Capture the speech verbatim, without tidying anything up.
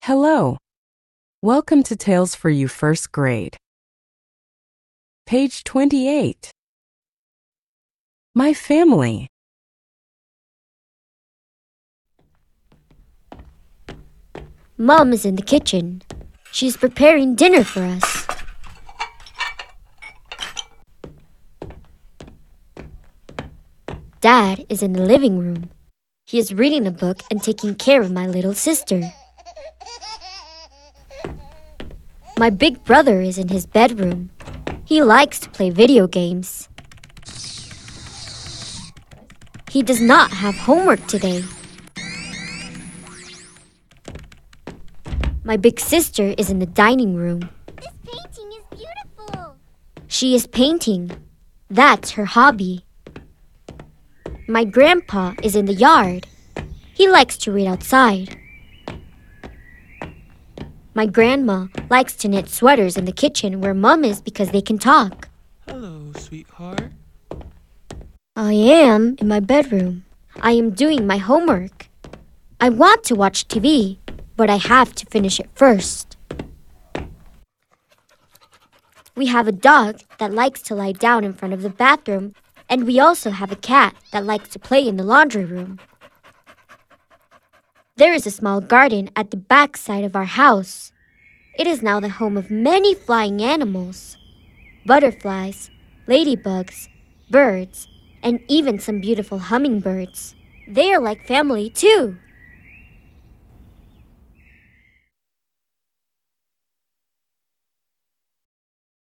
Hello. Welcome to Tales for You First Grade. Page twenty-eight. My family. Mom is in the kitchen. She's preparing dinner for us. Dad is in the living room. He is reading a book and taking care of my little sister. My big brother is in his bedroom. He likes to play video games. He does not have homework today. My big sister is in the dining room. This painting is beautiful. She is painting. That's her hobby. My grandpa is in the yard. He likes to read outside. My grandma likes to knit sweaters in the kitchen where Mom is because they can talk. Hello, sweetheart. I am in my bedroom. I am doing my homework. I want to watch T V, but I have to finish it first. We have a dog that likes to lie down in front of the bathroom, and we also have a cat that likes to play in the laundry room. There is a small garden at the back side of our house. It is now the home of many flying animals, butterflies, ladybugs, birds, and even some beautiful hummingbirds. They are like family too.